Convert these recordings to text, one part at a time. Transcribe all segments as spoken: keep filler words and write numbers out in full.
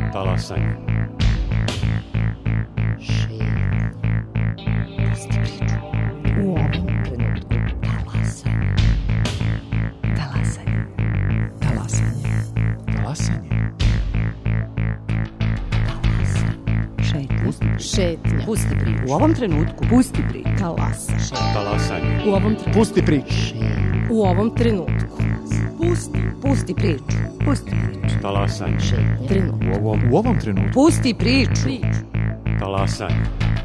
Talasanje. U ovom trenutku talasanje. Talasanje. Talasanje. Talasanje. Šetnja. Šetnja. Pusti priču. U ovom trenutku pusti priču. Talasanje. Talasanje. U ovom trenutku. Pusti priču. U ovom trenutku. Pusti. Pusti priču. Pusti priču. Talasanje. Trenutku. U ovom, u ovom trenutku. Pusti priču. Talasanje.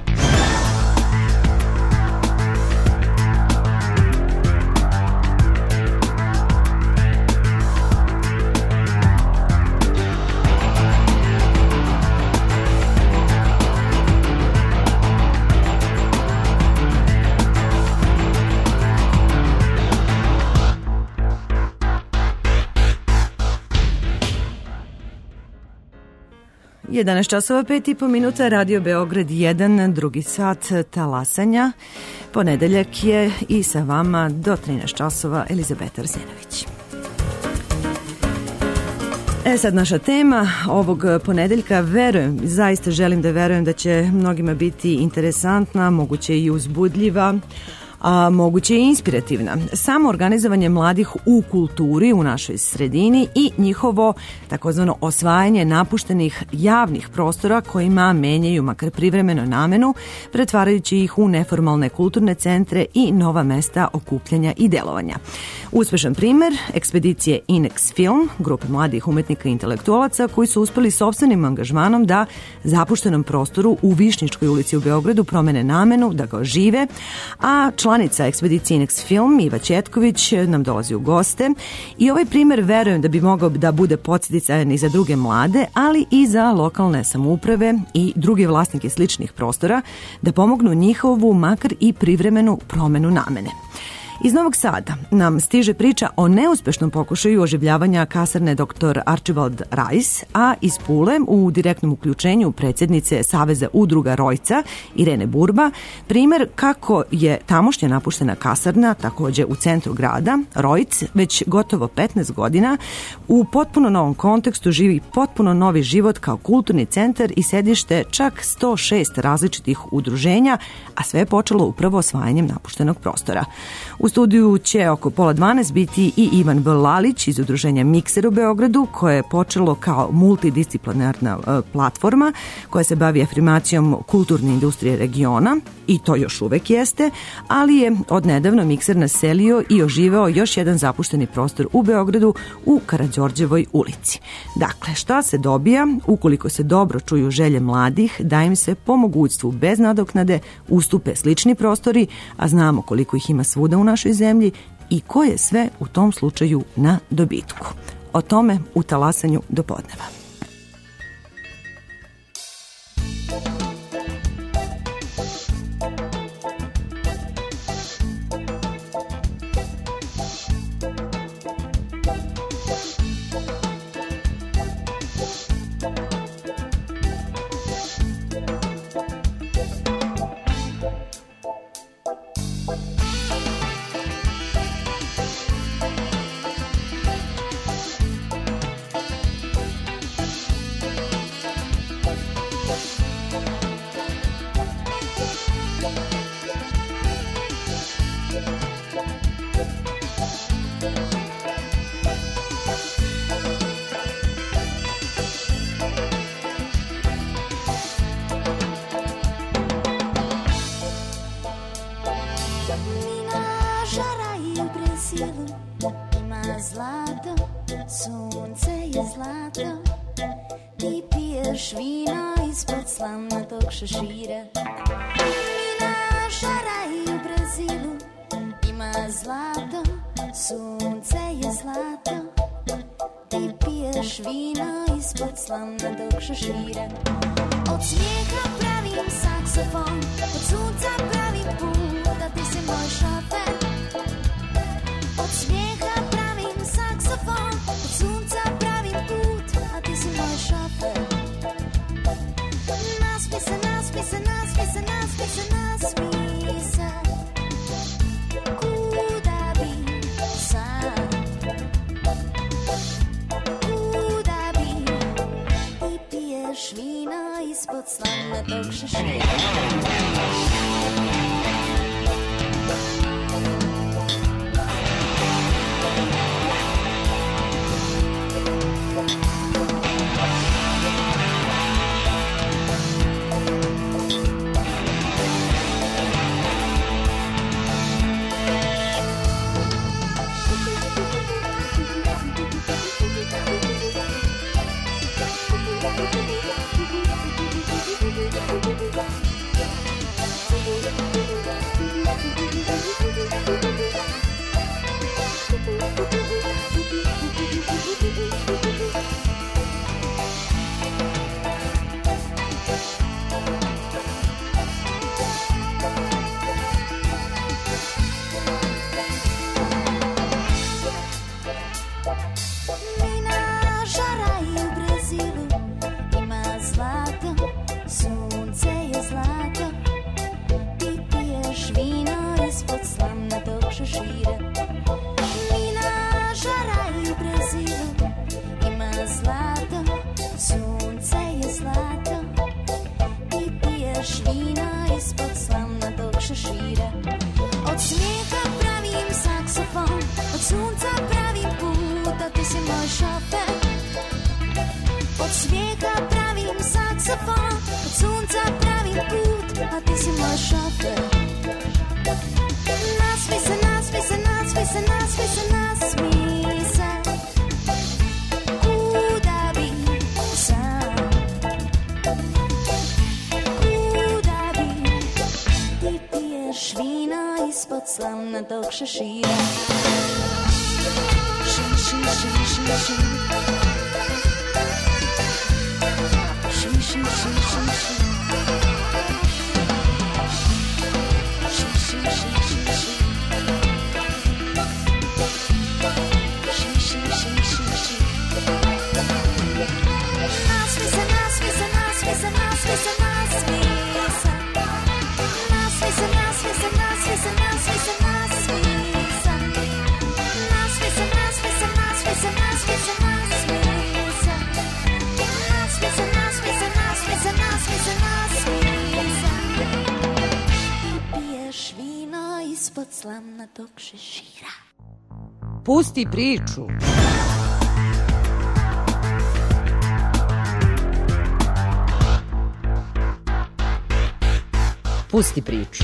jedanaest časova pet i po minuta, Radio Beograd jedan, drugi sat talasanja. Ponedeljak je i sa vama do trinaest časova Elizabeta Arsenović. E sad naša tema ovog ponedeljka, verujem, zaista želim da verujem da će mnogima biti interesantna, moguće i uzbudljiva, a moguće i inspirativna. Samo organizovanje mladih u kulturi u našoj sredini i njihovo takozvano osvajanje napuštenih javnih prostora kojima menjaju makar privremeno namenu, pretvarajući ih u neformalne kulturne centre i nova mesta okupljanja i delovanja. Uspešan primer ekspedicije Inex Film, grupe mladih umetnika i intelektualaca koji su uspeli sopstvenim angažmanom da zapuštenom prostoru u Višnjičkoj ulici u Beogradu promene namenu, da ga ožive, a članica ekspedicije Inex Film, Iva Ćetković, nam dolazi u goste i ovaj primer verujem da bi mogao da bude podsjeticajan i za druge mlade, ali i za lokalne samouprave i druge vlasnike sličnih prostora da pomognu njihovu makar i privremenu promenu namene. Iz Novog Sada nam stiže priča o neuspešnom pokušaju oživljavanja kasarne doktor Archibald Rice, a iz Pule u direktnom uključenju predsjednice Saveza udruga Rojca Irene Burba, primer kako je tamošnja napuštena kasarna, takođe u centru grada, Rojc, već gotovo petnaest godina, u potpuno novom kontekstu živi potpuno novi život kao kulturni centar i sedište čak sto šest različitih udruženja, a sve je počelo upravo osvajanjem napuštenog prostora. U studiju će oko pola dvanaest biti i Ivan V. Lalić iz udruženja Mikser u Beogradu, koje je počelo kao multidisciplinarna e, platforma koja se bavi afirmacijom kulturne industrije regiona, i to još uvek jeste, ali je odnedavno Mikser naselio i oživeo još jedan zapušteni prostor u Beogradu u Karađorđevoj ulici. Dakle, šta se dobija ukoliko se dobro čuju želje mladih da im se po mogućstvu bez nadoknade ustupe slični prostori, a znamo koliko ih ima svuda u našoj zemlji i ko je sve u tom slučaju na dobitku. O tome u talasanju do podneva. Šešira. Mina žara i u Brazilu ima zlato, sunce je zlato. Ti piješ vino ispod slamnatog šešira. Od smijeha pravim saksofon, od sunca pravim put, a ti si moj šofer. Od smijeha pravim saksofon, od sunca pravim put, a ti si moj šofer. Nasmi se, nasmi se, nasmi se, nasmi se, nasmi se. Kuda bi sad? Kuda bi? Ti piješ tog šešira. Tog šešira. Ši, ši, ši, ši, ši. Ši, ši, ši, ši, ši. Ši, ši, ši, ši, ši. Ši, ši, ši, ši, ši. Nasmi se, nasmi se, nasmi se, nasmi se, nasmi se. Nasmi se, nasmi se, nasmi se, nasmi se, nasmi se. Nasmi se, nasmi se, nasmi se, nasmi se, nasmi se. Nasmi se, nasmi se, nasmi se, nasmi se, nasmi se. Ti piješ vino ispod slamnatog šešira. Pusti priču. Pusti priču.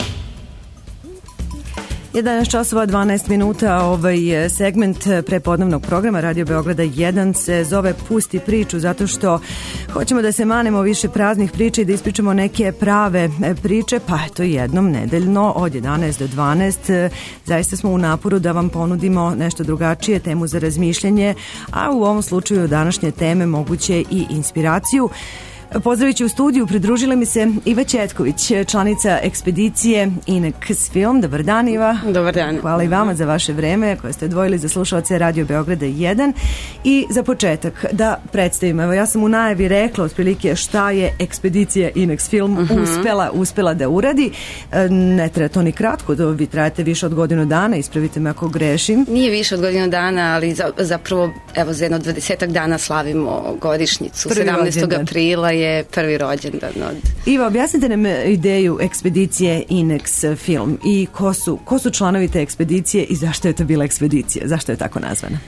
jedanaest časova dvanaest minuta, ovaj segment prepodnevnog programa Radio Beograda jedan se zove Pusti priču, zato što hoćemo da se manemo više praznih priča i da ispričamo neke prave priče, pa eto jednom nedeljno od jedanaest do dvanaest. Zaista smo u naporu da vam ponudimo nešto drugačije, temu za razmišljanje, a u ovom slučaju današnje teme moguće i inspiraciju. Pozdravit ću u studiju, pridružila mi se Iva Ćetković, članica ekspedicije Inex Film. Dobar dan, Iva. Dobar dan. Hvala i vama za vaše vreme koje ste odvojili za slušalce Radio Beograda jedan. I za početak da predstavim, evo ja sam u najavi rekla otprilike šta je ekspedicija Inex Film uh-huh. uspela, uspela da uradi. Ne treba to ni kratko, da vi trajate više od godinu dana, ispravite me ako grešim. Nije više od godinu dana, ali za, zapravo evo za jedno dvadesetak dana slavimo godišnjicu. Prvi sedamnaestog rođendan. aprila je prvi rođendan od... Iva, objasnite nam ideju ekspedicije Inex Film i ko su, ko su članovi te ekspedicije i zašto je to bila ekspedicija? Zašto je tako nazvana?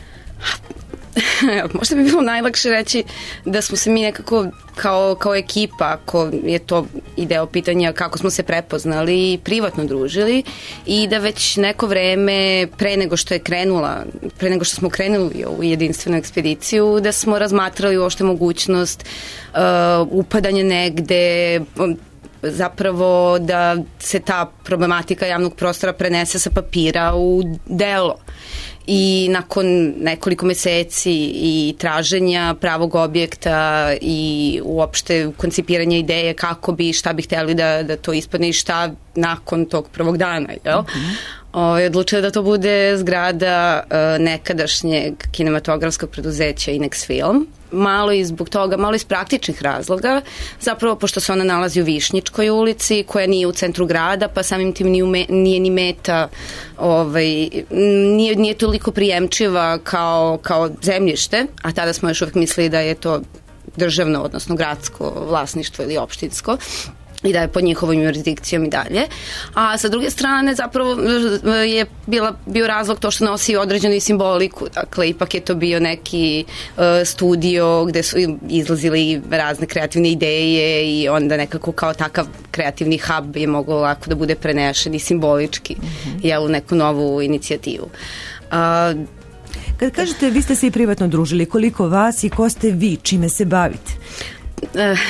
Možda bi bilo najlakše reći da smo se mi nekako kao, kao ekipa, ako je to i deo pitanja kako smo se prepoznali i privatno družili i da već neko vreme pre nego što je krenula, pre nego što smo krenuli u jedinstvenu ekspediciju, da smo razmatrali uopšte mogućnost uh, upadanja negde, zapravo da se ta problematika javnog prostora prenese sa papira u delo. I nakon nekoliko meseci i traženja pravog objekta i uopšte koncipiranja ideje kako bi, šta bi hteli da, da to ispadne i šta nakon tog prvog dana, jel? Mm-hmm. O, odlučila da to bude zgrada uh, nekadašnjeg kinematografskog preduzeća Inex Film. Malo i zbog toga, malo iz praktičnih razloga, zapravo pošto se ona nalazi u Višnjičkoj ulici, koja nije u centru grada, pa samim tim nije, me, nije ni meta, ovaj, nije, nije toliko prijemčiva kao, kao zemljište, a tada smo još uvijek mislili da je to državno, odnosno gradsko vlasništvo ili opštinsko, i da je pod njihovom jurisdikcijom i dalje. A sa druge strane zapravo je bila, bio razlog to što nosi određenu simboliku. Dakle, ipak je to bio neki uh, studio gde su izlazili razne kreativne ideje i onda nekako kao takav kreativni hub je mogao lako da bude prenešen i simbolički mm-hmm. jel, u neku novu inicijativu. Uh, Kad kažete vi ste se i privatno družili, koliko vas i ko ste vi, čime se bavite? Uh,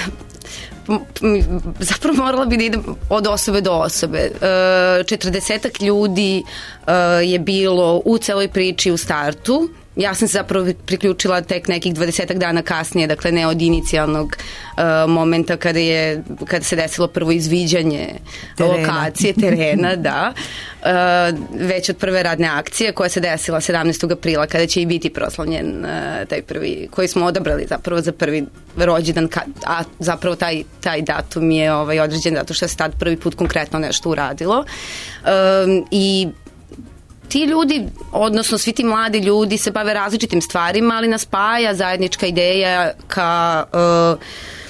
zapravo morala bi da idem od osobe do osobe. četrdesetak ljudi je bilo u celoj priči u startu. Ja sam se zapravo priključila tek nekih dvadesetak dana kasnije, dakle ne od inicijalnog uh, momenta kada je kada se desilo prvo izviđanje terena. lokacije, terena, da. Uh, već od prve radne akcije koja se desila sedamnaestog aprila kada će i biti proslavljen uh, taj prvi, koji smo odabrali zapravo za prvi rođendan, ka, a zapravo taj, taj datum je ovaj, određen zato što se tad prvi put konkretno nešto uradilo. Uh, I ti ljudi, odnosno svi ti mladi ljudi se bave različitim stvarima, ali nas spaja zajednička ideja ka uh,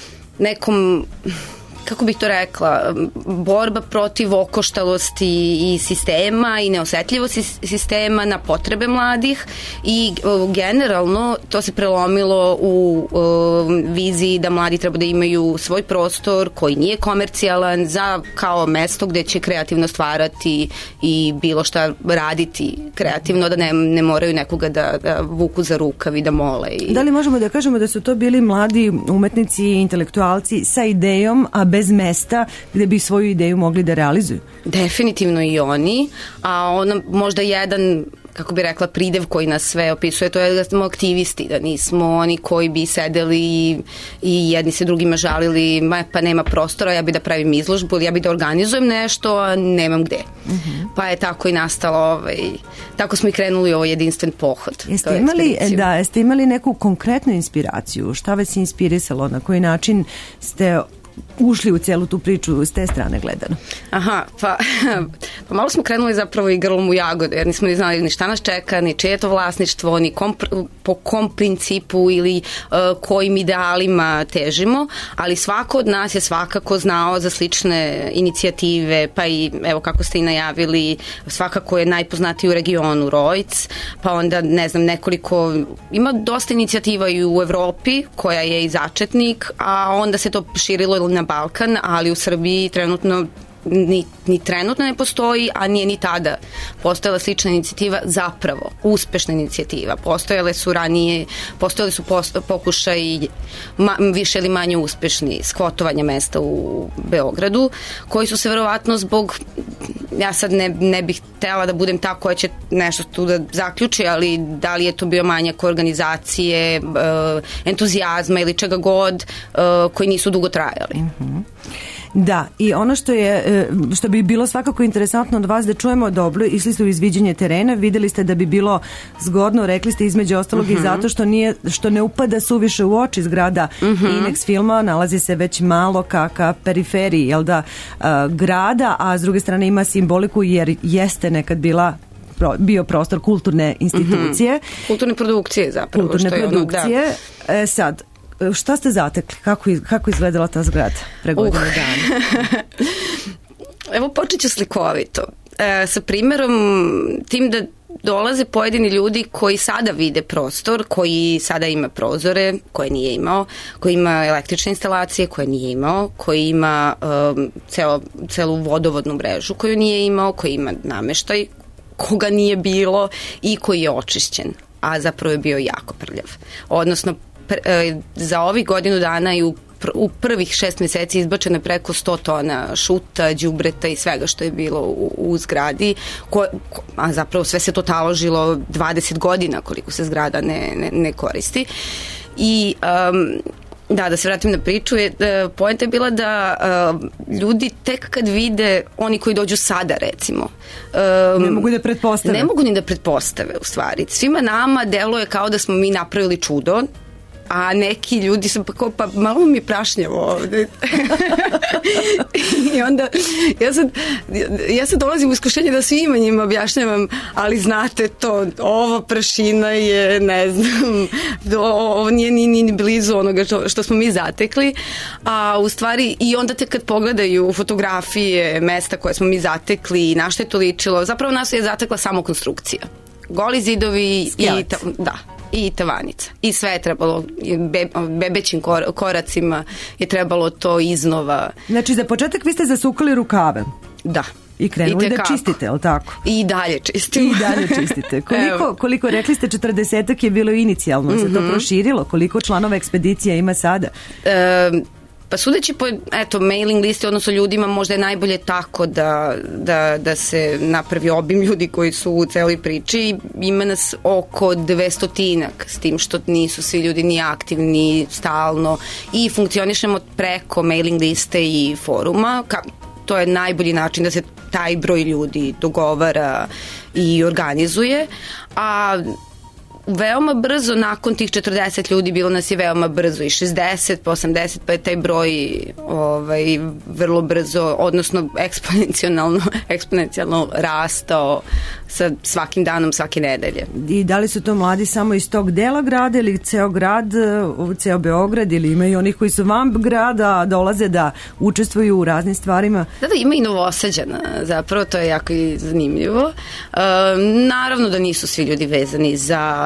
nekom, kako bih to rekla, borba protiv okoštalosti i sistema i neosetljivosti sistema na potrebe mladih i uh, generalno to se prelomilo u uh, viziji da mladi treba da imaju svoj prostor koji nije komercijalan za kao mesto gde će kreativno stvarati i bilo šta raditi kreativno, da ne, ne moraju nekoga da, da vuku za rukav i da mole. I... Da li možemo da kažemo da su to bili mladi umetnici i intelektualci sa idejom, a bez mesta gde bi svoju ideju mogli da realizuju? Definitivno i oni, a ono možda jedan, kako bi rekla, pridev koji nas sve opisuje, to je da smo aktivisti, da nismo oni koji bi sedeli i, i jedni se drugima žalili, ma, pa nema prostora, ja bi da pravim izložbu ili ja bi da organizujem nešto, a nemam gde. Uh-huh. Pa je tako i nastalo, ovaj, tako smo i krenuli u ovaj jedinstven pohod. Jeste imali, da, jeste imali neku konkretnu inspiraciju? Šta vas je inspirisalo? Na koji način ste ušli u celu tu priču s te strane gledano? Aha, pa, pa malo smo krenuli zapravo i grlom u jagode, jer nismo ni znali ni šta nas čeka, ni čije je to vlasništvo, ni kom, po kom principu ili uh, kojim idealima težimo, ali svako od nas je svakako znao za slične inicijative, pa i, evo kako ste i najavili, svakako je najpoznatiji u regionu Rojc, pa onda, ne znam, nekoliko, ima dosta inicijativa i u Evropi, koja je i začetnik, a onda se to širilo na Balkan, ali u Srbiji trenutno ni, ni trenutno ne postoji, a nije ni tada postojala slična inicijativa, zapravo uspešna inicijativa. Postojale su ranije, postojali su pokušaj ma, više ili manje uspešni skvotovanja mesta u Beogradu, koji su se verovatno zbog, ja sad ne, ne bih htela da budem ta koja će nešto tu da zaključi, ali da li je to bio manjak organizacije, entuzijazma ili čega god, koji nisu dugo trajali. Mhm. Da, i ono što je što bi bilo svakako interesantno od vas da čujemo, dobro, išli ste u izviđenje terena, videli ste da bi bilo zgodno, rekli ste između ostalog uh-huh. i zato što nije što ne upada suviše u oči zgrada uh-huh. Inex filma, nalazi se već malo ka, ka periferiji, jel da, uh, grada, a s druge strane ima simboliku jer jeste nekad bila bio prostor kulturne institucije. Uh-huh. Kulturne produkcije zapravo. Kulturne što je produkcije. Ono, da. E, sad, šta ste zatekli? Kako, kako izgledala ta zgrada pre godine uh. dana? Evo počet ću slikovito. E, sa primjerom tim da dolaze pojedini ljudi koji sada vide prostor, koji sada ima prozore, koje nije imao, koji ima električne instalacije, koje nije imao, koji ima um, celo, celu vodovodnu mrežu koju nije imao, koji ima nameštaj koga nije bilo i koji je očišćen, a zapravo je bio jako prljav. Odnosno, za ovih godinu dana i u, pr- u prvih šest meseci izbačeno preko sto tona šuta, đubreta i svega što je bilo u, u zgradi, ko, ko, a zapravo sve se to taložilo dvadeset godina koliko se zgrada ne, ne, ne koristi. I um, da, da se vratim na priču, je, poenta je bila da uh, ljudi tek kad vide, oni koji dođu sada recimo, um, ne mogu da pretpostave. Ne mogu ni da pretpostave u stvari. Svima nama deluje kao da smo mi napravili čudo, a neki ljudi su pa, kao, pa malo mi je prašnjavo ovde. I onda ja sad, ja sad dolazim u iskušenje da svima njima objašnjavam, ali znate to, ova prašina je, ne znam, ovo nije ni, ni blizu onoga što, što smo mi zatekli, a u stvari i onda te kad pogledaju fotografije mesta koje smo mi zatekli i na što je to ličilo, zapravo nas je zatekla samo konstrukcija. Goli zidovi i, ta, da, i tavanica. I sve je trebalo, be, bebećim kor, koracima je trebalo to iznova. Znači, za početak vi ste zasukali rukave. Da. I krenuli da čistite, je li tako? I dalje čistimo. I dalje čistite. Koliko, koliko rekli ste, četrdesetak je bilo inicijalno, mm-hmm. se to proširilo? Koliko članova ekspedicija ima sada? E, pa sudeći po, eto, mailing listi, odnosno ljudima, možda je najbolje tako da, da, da se napravi obim ljudi koji su u celoj priči. Ima nas oko dvestotinak, s tim što nisu svi ljudi ni aktivni stalno i funkcionišemo preko mailing liste i foruma. Ka, to je najbolji način da se taj broj ljudi dogovara i organizuje, a veoma brzo nakon tih četrdeset ljudi bilo nas je veoma brzo i šezdeset, pa osamdeset, pa je taj broj ovaj, vrlo brzo, odnosno eksponencijalno, eksponencijalno rastao sa svakim danom, svake nedelje. I da li su to mladi samo iz tog dela grada ili ceo grad, ceo Beograd, ili ima i onih koji su van grada, dolaze da učestvuju u raznim stvarima? Da, da, ima i Novosađana, zapravo to je jako i zanimljivo. E, naravno da nisu svi ljudi vezani za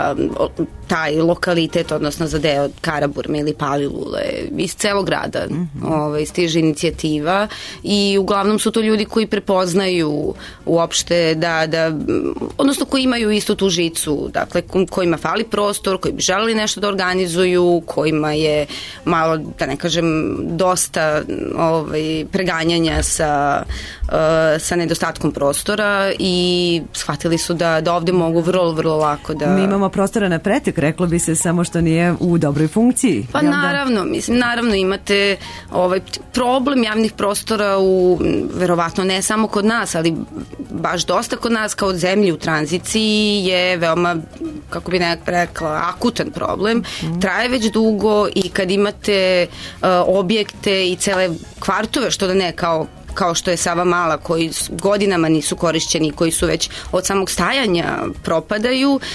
taj lokalitet, odnosno za deo Karaburme ili Palilule, iz celog grada mm-hmm. ovaj, stiže inicijativa i uglavnom su to ljudi koji prepoznaju uopšte da, da odnosno koji imaju istu tu žicu, dakle kojima fali prostor, koji bi želeli nešto da organizuju, kojima je malo, da ne kažem, dosta ovaj, preganjanja sa, uh, sa nedostatkom prostora i shvatili su da, da ovde mogu vrlo, vrlo lako da... Mi imamo prostora na pretek, reklo bi se, samo što nije u dobroj funkciji. Pa naravno, mislim, naravno imate ovaj problem javnih prostora u, verovatno ne samo kod nas, ali baš dosta kod nas kao zemlji u tranziciji je veoma, kako bi nekak rekla, akutan problem. Mm. Traje već dugo i kad imate uh, objekte i cele kvartove, što da ne, kao kao što je Sava Mala, koji godinama nisu korišćeni, koji su već od samog stajanja propadaju, uh,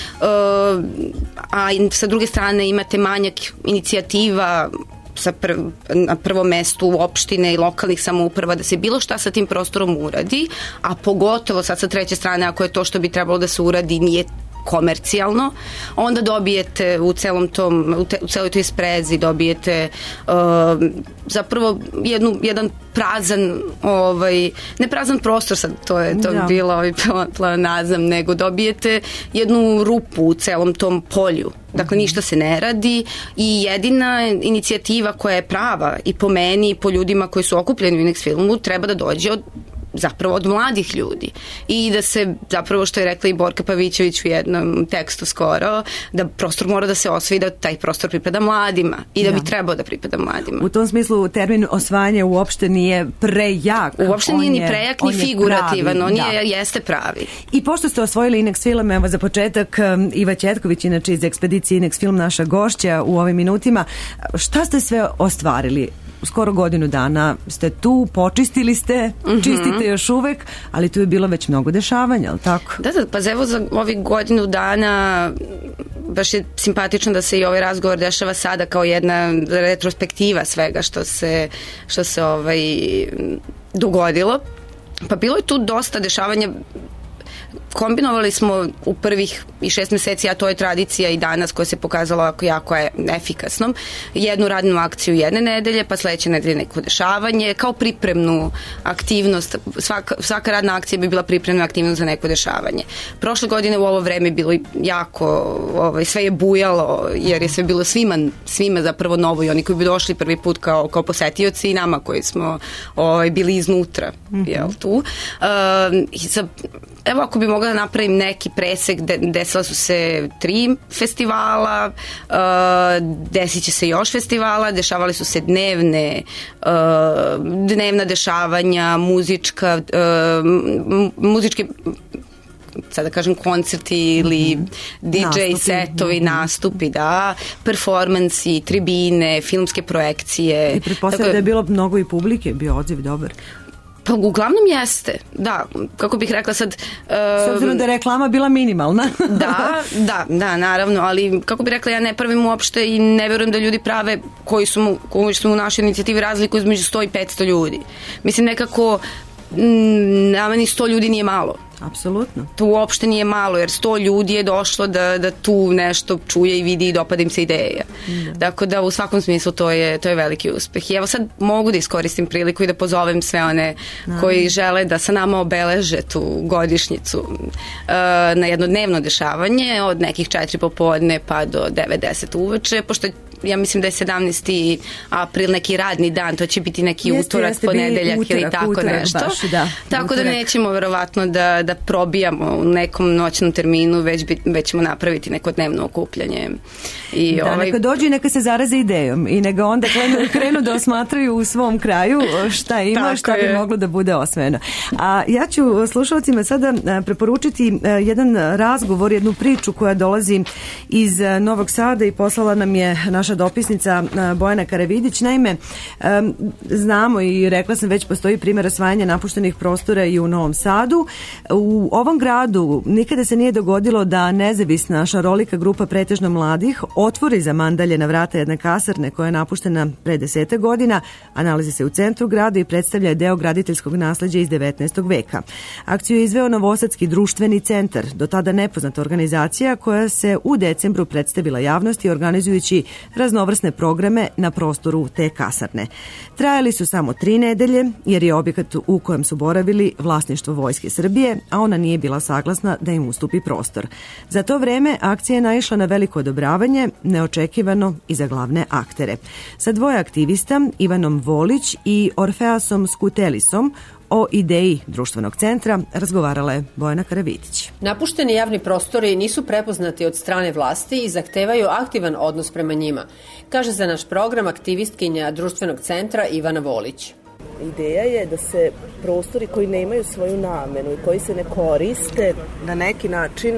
a sa druge strane imate manjak inicijativa sa prv, na prvom mestu opštine i lokalnih samouprava da se bilo šta sa tim prostorom uradi, a pogotovo sad sa treće strane ako je to što bi trebalo da se uradi nije komercijalno, onda dobijete u celom tom, u, te, u celoj toj sprezi dobijete uh, zapravo jednu, jedan prazan, ovaj, ne prazan prostor, sad to je to da. bilo ovaj pleonazam, nego dobijete jednu rupu u celom tom polju. Dakle, ništa se ne radi i jedina inicijativa koja je prava i po meni i po ljudima koji su okupljeni u Inex filmu treba da dođe od zapravo od mladih ljudi i da se zapravo, što je rekla i Borka Pavićević u jednom tekstu skoro, da prostor mora da se osvoji, da taj prostor pripada mladima i da, da. bi trebao da pripada mladima. U tom smislu termin osvajanje uopšte nije prejak. Uopšte nije ni prejak ni figurativan, on je, jeste pravi. I pošto ste osvojili Inex film, evo za početak Iva Ćetković, inače iz ekspedicije Inex film, naša gošća u ovim minutima, šta ste sve ostvarili? Skoro godinu dana ste tu, počistili ste, mm-hmm. čistite još uvek, ali tu je bilo već mnogo dešavanja, ali tako? Da, da, pa evo za ovih godinu dana baš je simpatično da se i ovaj razgovor dešava sada kao jedna retrospektiva svega što se, što se ovaj, dogodilo. Pa bilo je tu dosta dešavanja. Kombinovali smo u prvih i šest meseci, a to je tradicija i danas koja se pokazala jako, jako efikasnom, jednu radnu akciju jedne nedelje, pa sledeće nedelje neko dešavanje, kao pripremnu aktivnost, svaka, svaka radna akcija bi bila pripremna aktivnost za neko dešavanje. Prošle godine u ovo vreme bilo jako, ovaj, sve je bujalo, jer je sve bilo svima, svima zapravo novo i oni koji bi došli prvi put kao, kao posetioci i nama koji smo ovaj, bili iznutra, mm-hmm. jel tu. Uh, i sa, evo ako bi mogla da napravim neki presek, de, desila su se tri festivala, uh, desit će se još festivala, dešavali su se dnevne, uh, dnevna dešavanja, muzička, uh, muzičke sada kažem koncerti ili mm-hmm. D J nastupi. setovi, mm-hmm. nastupi, da, performansi, tribine, filmske projekcije. I pretpostavljam da je bilo mnogo i publike, bio odziv dobar. Pa uglavnom jeste, da, kako bih rekla sad... Uh, S obzirom da je reklama bila minimalna. da, da, da, naravno, ali kako bih rekla, ja ne pravim uopšte i ne verujem da ljudi prave koji su mu, koji su u našoj inicijativi razliku između sto i petsto ljudi. Mislim, nekako, m, nama ni sto ljudi nije malo. Apsolutno. To uopšte nije malo, jer sto ljudi je došlo da, da tu nešto čuje i vidi i dopada im se ideja. Da. Dakle, da u svakom smislu to je, to je veliki uspeh. I evo sad mogu da iskoristim priliku i da pozovem sve one da. koji žele da sa nama obeleže tu godišnjicu uh, na jedno dnevno dešavanje od nekih četiri popodne pa do devet deset uveče, pošto ja mislim da je sedamnaesti april neki radni dan, to će biti neki jeste, utorak, jeste, ponedeljak utorak, ili tako utorak, nešto. Baš, da, tako utorak. Da nećemo verovatno da, da probijamo u nekom noćnom terminu, već, bi, već ćemo napraviti neko dnevno okupljanje. I da, ovaj... neka dođu i neka se zaraze idejom i neka onda krenu, krenu da osmatraju u svom kraju šta ima, tako šta je. Bi moglo da bude osvojeno. A ja ću slušalcima sada preporučiti jedan razgovor, jednu priču koja dolazi iz Novog Sada i poslala nam je naša dopisnica Bojana Karavidić. Naime, znamo i rekla sam već, postoji primjer osvajanja napuštenih prostora i u Novom Sadu. U ovom gradu nikada se nije dogodilo da nezavisna šarolika grupa pretežno mladih otvori za mandaljena vrata jedne kasarne koja je napuštena pre deseta godina, a nalazi se u centru grada i predstavlja deo graditeljskog nasleđa iz devetnaestog veka. Akciju je izveo Novosadski društveni centar, do tada nepoznata organizacija koja se u decembru predstavila javnosti organizujući raznovrsne programe na prostoru te kasarne. Trajali su samo tri nedelje, jer je objekat u kojem su boravili vlasništvo Vojske Srbije, a ona nije bila saglasna da im ustupi prostor. Za to vreme akcija je naišla na veliko odobravanje, neočekivano i za glavne aktere. Sa dvoje aktivista, Ivanom Volić i Orfeasom Skutelisom, o ideji društvenog centra razgovarala je Bojana Karavidić. Napušteni javni prostori nisu prepoznati od strane vlasti i zahtevaju aktivan odnos prema njima, kaže za naš program aktivistkinja društvenog centra Ivana Volić. Ideja je da se prostori koji nemaju svoju namenu i koji se ne koriste na neki način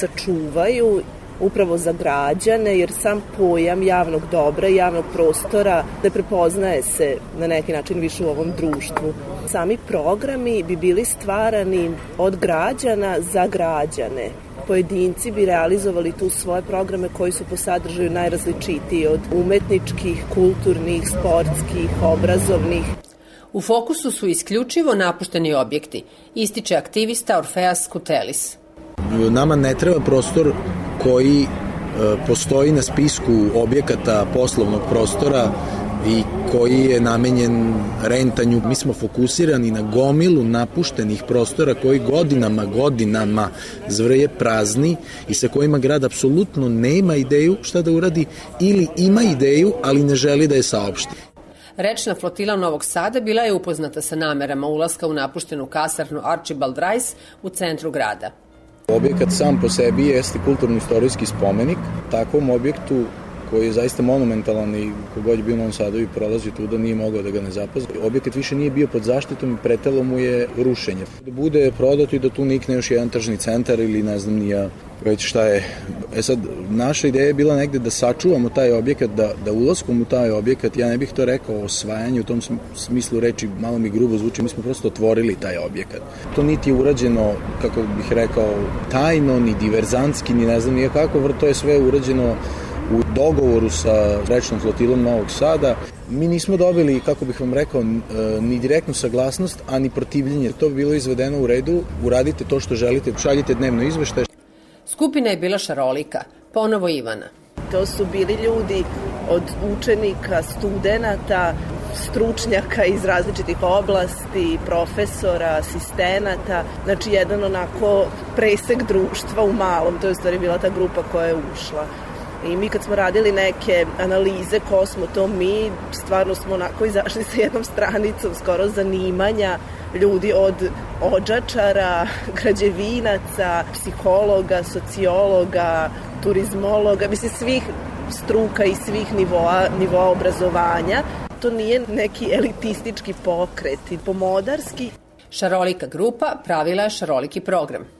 sačuvaju upravo za građane, jer sam pojam javnog dobra i javnog prostora ne prepoznaje se na neki način više u ovom društvu. Sami programi bi bili stvarani od građana za građane. Pojedinci bi realizovali tu svoje programe koji su po sadržaju najrazličitiji, od umetničkih, kulturnih, sportskih, obrazovnih. U fokusu su isključivo napušteni objekti, ističe aktivista Orfeas Skutelis. Nama ne treba prostor koji e, postoji na spisku objekata poslovnog prostora i koji je namenjen rentanju. Mi smo fokusirani na gomilu napuštenih prostora koji godinama, godinama zvrje prazni i sa kojima grad apsolutno nema ideju šta da uradi ili ima ideju, ali ne želi da je saopšti. Rečna flotila Novog Sada bila je upoznata sa namerama ulaska u napuštenu kasarnu Archibald Rice u centru grada. Objekat sam po sebi jeste kulturno-istorijski spomenik. Takvom objektu koji je zaista monumentalan i kogod je bio u Novom Sadu i prolazi tu da nije mogao da ga ne zapazna. Objekat više nije bio pod zaštitom i pretelo mu je rušenje. Da bude prodato i da tu nikne još jedan tržni centar ili ne znam nija već šta je. E sad, naša ideja je bila negde da sačuvamo taj objekat, da, da ulaskom u taj objekat, ja ne bih to rekao o osvajanju, u tom smislu reči malo mi grubo zvuči, mi smo prosto otvorili taj objekat. To niti je urađeno, kako bih rekao, tajno, ni diverzantski, ni ne znam nije kako, to je sve urađeno u dogovoru sa rečnom flotilom Novog Sada. Mi nismo dobili, kako bih vam rekao, ni direktnu saglasnost, a ni protivljenje. To bi bilo izvedeno u redu, uradite to što želite, šaljite dnevno izveštaje. Skupina je bila šarolika, ponovo Ivana. To su bili ljudi od učenika, studenata, stručnjaka iz različitih oblasti, profesora, asistenata, znači jedan onako presek društva u malom, to je u stvari bila ta grupa koja je ušla. I mi kad smo radili neke analize ko smo to mi, stvarno smo onako izašli sa jednom stranicom skoro zanimanja ljudi od odžačara, građevinaca, psihologa, sociologa, turizmologa, mislim svih struka i svih nivoa, nivoa obrazovanja. To nije neki elitistički pokret i pomodarski. Šarolika grupa pravila je šaroliki program.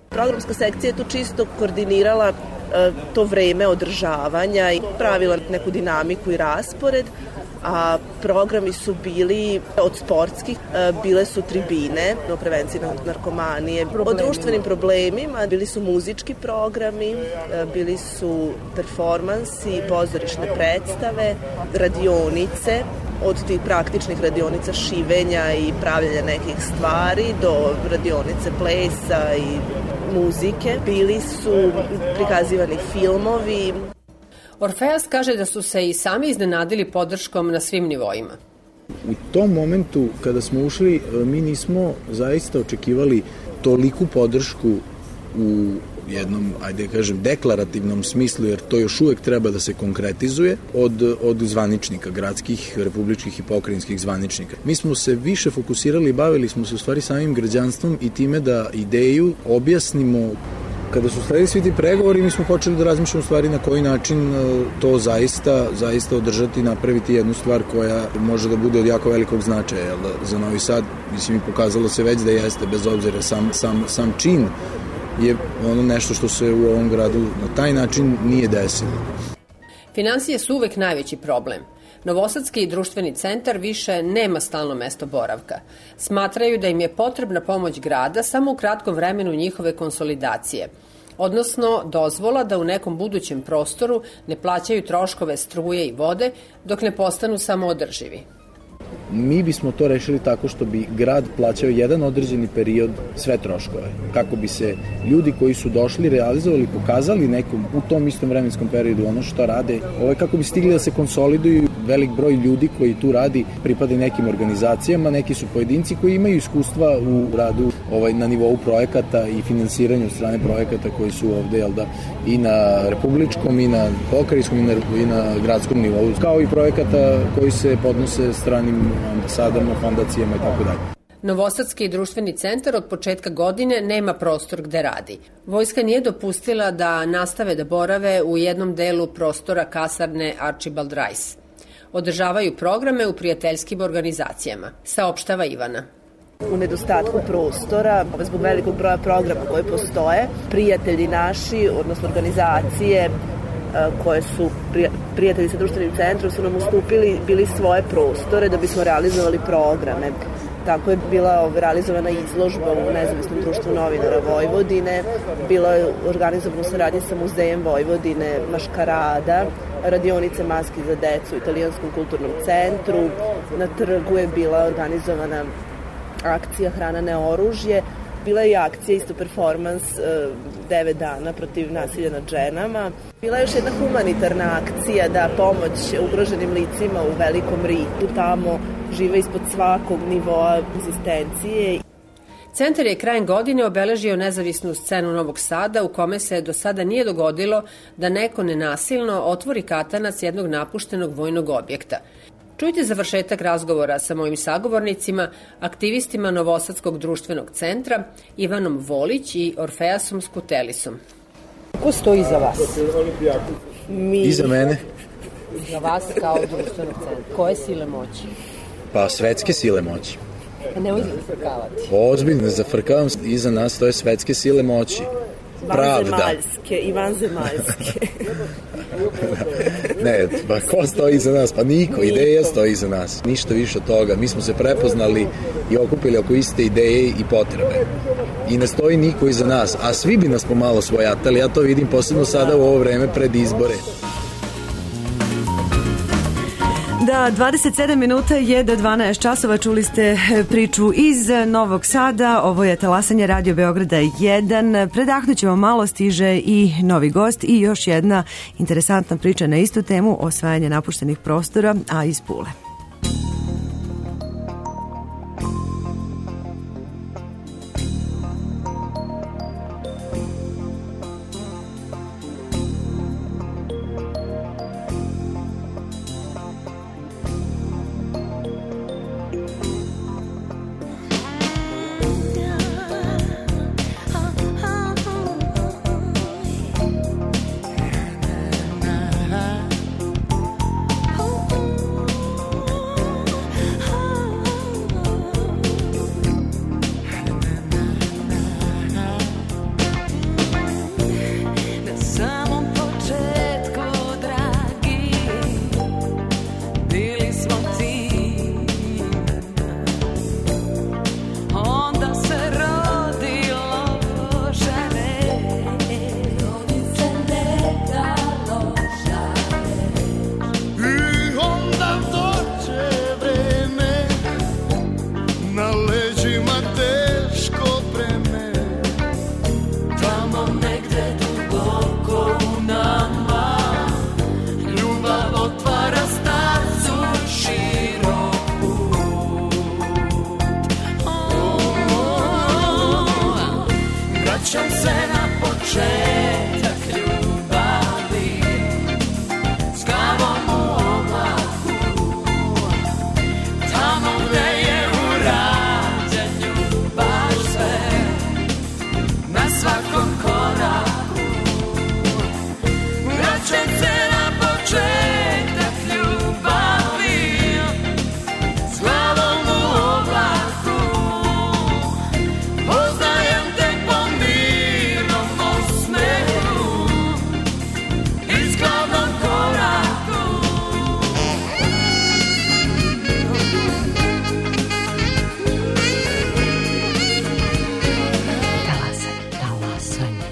Programska sekcija je tu čisto koordinirala to vreme održavanja i pravila neku dinamiku i raspored, a programi su bili od sportskih, bile su tribine o prevenciji narkomanije, o društvenim problemima, bili su muzički programi, bili su performansi, pozorišne predstave, radionice, od tih praktičnih radionica šivenja i pravljanja nekih stvari do radionice plesa i muzike. Bili su prikazivani filmovi. Orfeas kaže da su se i sami iznenadili podrškom na svim nivoima. U tom momentu kada smo ušli, mi nismo zaista očekivali toliku podršku u jednom, ajde kažem, deklarativnom smislu, jer to još uvek treba da se konkretizuje od, od zvaničnika, gradskih, republičkih i pokrajinskih zvaničnika. Mi smo se više fokusirali i bavili smo se u stvari samim građanstvom i time da ideju objasnimo. Kada su sledili svi ti pregovori, mi smo počeli da razmišljamo u stvari na koji način to zaista, zaista održati i napraviti jednu stvar koja može da bude od jako velikog značaja. Jel, za Novi Sad, mislim, i pokazalo se već da jeste, bez obzira sam, sam, sam čin je ono nešto što se u ovom gradu na taj način nije desilo. Finansije su uvek najveći problem. Novosadski društveni centar više nema stalno mesto boravka. Smatraju da im je potrebna pomoć grada samo u kratkom vremenu njihove konsolidacije, odnosno dozvola da u nekom budućem prostoru ne plaćaju troškove struje i vode dok ne postanu samoodrživi. Mi bismo to rešili tako što bi grad plaćao jedan određeni period sve troškove, kako bi se ljudi koji su došli realizovali, pokazali nekom u tom istom vremenskom periodu ono što rade, ovaj, kako bi stigli da se konsoliduju. Velik broj ljudi koji tu radi pripada nekim organizacijama, neki su pojedinci koji imaju iskustva u radu ovaj, na nivou projekata i finansiranju od strane projekata koji su ovde, jel da, i na republičkom, i na pokrajinskom, i na, i na gradskom nivou, kao i projekata koji se podnose stranim ambasadama, fondacijama i tako dalje. Novosadski društveni centar od početka godine nema prostor gde radi. Vojska nije dopustila da nastave da borave u jednom delu prostora kasarne Archibald Rice. Održavaju programe u prijateljskim organizacijama, saopštava Ivana. U nedostatku prostora, zbog velikog broja programa koje postoje, prijatelji naši, odnosno organizacije koje su prijatelji sa društvenim centrom, su nam ustupili bili svoje prostore da bismo realizovali programe. Tako je bila realizovana izložba u Nezavisnom društvu novinara Vojvodine, bila je organizovana u saradnji sa Muzejem Vojvodine, Maškarada, radionice maski za decu u Italijanskom kulturnom centru, na trgu je bila organizovana akcija Hrana ne oružje, bila je i akcija, isto performans, devet dana protiv nasilja nad ženama. Bila je još jedna humanitarna akcija da pomoć ugroženim licima u Velikom Ritu, tamo žive ispod svakog nivoa egzistencije. Centar je krajem godine obeležio nezavisnu scenu Novog Sada u kome se do sada nije dogodilo da neko nenasilno otvori katanac jednog napuštenog vojnog objekta. Čujte završetak razgovora sa mojim sagovornicima, aktivistima Novosadskog društvenog centra, Ivanom Volić i Orfeasom Skutelisom. Ko stoji iza vas? Mi... Iza mene? Iza vas kao društvenog centra. Koje sile moći? Pa svetske sile moći. Pa nemoj zafrkavati. Ozbiljno, zafrkavam. Iza nas to je svetske sile moći. Pravda. Vanzemaljske i vanzemaljske. Ne, pa ko stoji iza nas? Pa niko, ideja stoji iza nas. Ništa više od toga. Mi smo se prepoznali i okupili oko iste ideje i potrebe. I ne stoji niko iza nas, a svi bi nas pomalo svojatali. Ja to vidim posebno sada u ovo vreme pred izbore. Da, dvadeset sedam minuta je do dvanaest časova. Čuli ste priču iz Novog Sada. Ovo je talasanje Radio Beograda jedan. Predahnućemo malo, stiže i novi gost i još jedna interesantna priča na istu temu, osvajanje napuštenih prostora, a iz Pule.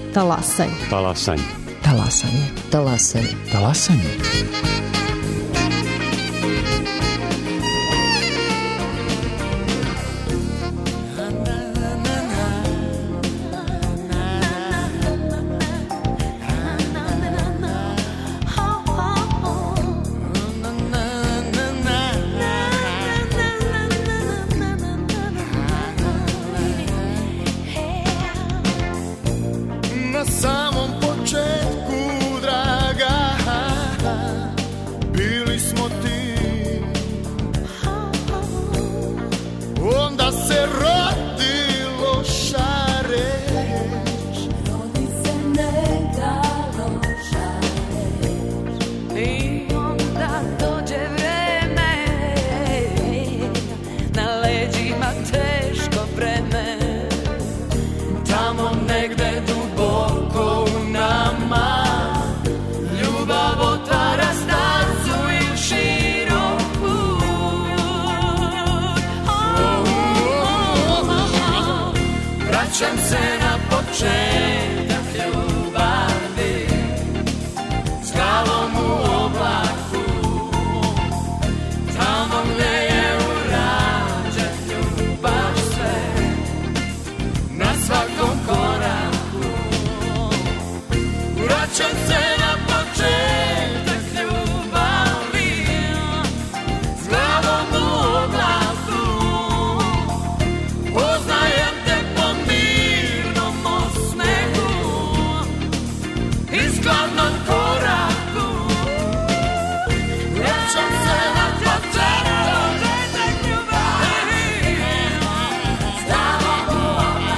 Talasanje. Talasanje. Talasanje. Talasanje. Talasanje. Na samom početku, draga, bili smo ti. Onda se rodi loša reč, rodi se neka loša reč. I onda dođe vreme, na leđima teško breme. Tamo negde duboko u nama ljubav otvara stazu i širok put. Vraćam se na početak ljubavi, s glavom u oblaku, tamo gde je urađen ljubav sve, na svakom koraku. Vraćam se na početak ljubavi, s glavom u oblaku, poznajem te po mirnom osmehu i skladnom koraku. Vraćam se na početak ljubavi, s glavom u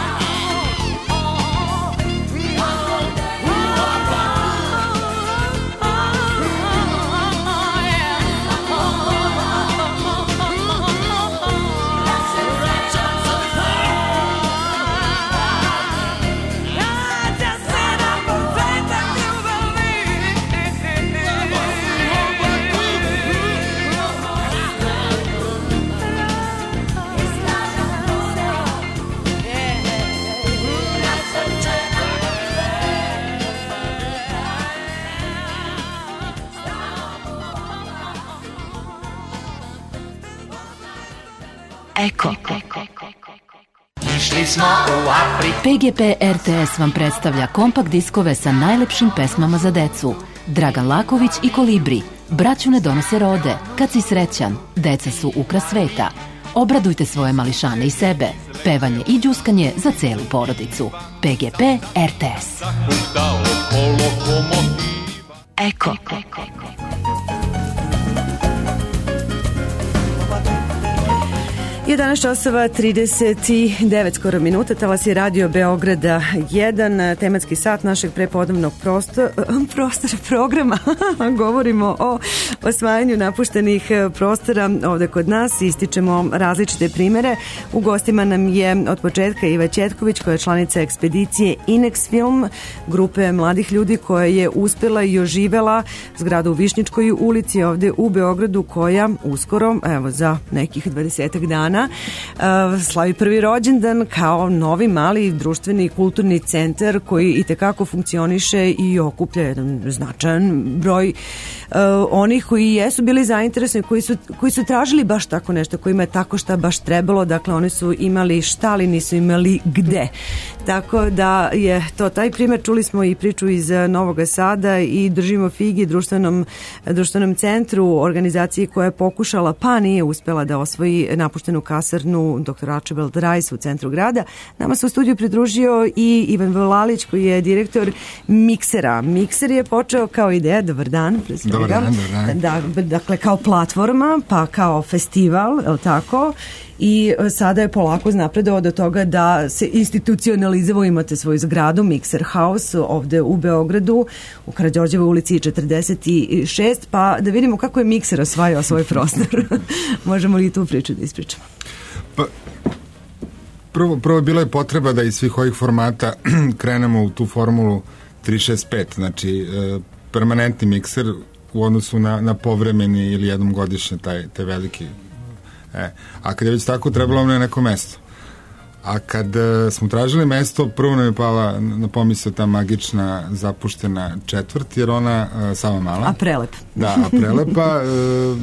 Eko. Išli smo u Afriku. P G P R T S vam predstavlja kompakt diskove sa najlepšim pesmama za decu. Dragan Laković i Kolibri. Braću ne donose rode. Kad si srećan, deca su ukras sveta. Obradujte svoje mališane i sebe. Pevanje i đuskanje za celu porodicu. P G P R T S. Eko. jedanaest časova trideset devet skoro minuta, talas je radio Beograda jedan, tematski sat našeg prepodnevnog prostora, prostora programa. Govorimo o osvajanju napuštenih prostora ovde kod nas, ističemo različite primere. U gostima nam je od početka Iva Ćetković, koja je članica ekspedicije Inex Film, grupe mladih ljudi koja je uspela i oživela zgradu u Višnjičkoj ulici ovde u Beogradu, koja uskoro, evo za nekih dvadesetak dana, slavi prvi rođendan kao novi mali društveni kulturni centar koji itekako funkcioniše i okuplja jedan značajan broj uh, onih koji jesu bili zainteresovani, koji su, koji su tražili baš tako nešto, kojima je tako šta baš trebalo, dakle oni su imali šta, ali nisu imali gde. Tako da je to taj primjer. Čuli smo i priču iz Novog Sada i držimo figi društvenom, društvenom centru, organizaciji koja je pokušala pa nije uspela da osvoji napuštenu kasarnu doktor Archibald Rice u centru grada. Nama se u studiju pridružio i Ivan Vlalić, koji je direktor Miksera. Mikser je počeo kao ideja, dobar dan, dobar dan, dobar dan. Da, dakle kao platforma, pa kao festival, je li tako? I sada je polako napredovao do toga da se institucionalizovao, imate svoju zgradu Mixer House ovde u Beogradu u Karađorđevoj ulici četrdeset šest, pa da vidimo kako je Mixer osvajao svoj prostor. Možemo li tu priču da ispričamo? Pa, prvo, prvo bila je potreba da iz svih ovih formata krenemo u tu formulu tri šest pet, znači permanentni mikser u odnosu na, na povremeni ili jednom godišnje taj, taj veliki. E, a kad je već tako, trebalo nam je neko mesto. A kad uh, smo tražili mesto, prvo nam je pala na pomisao ta magična zapuštena četvrt, jer ona, uh, Sava Mala. A prelep. Da, a prelepa. Uh,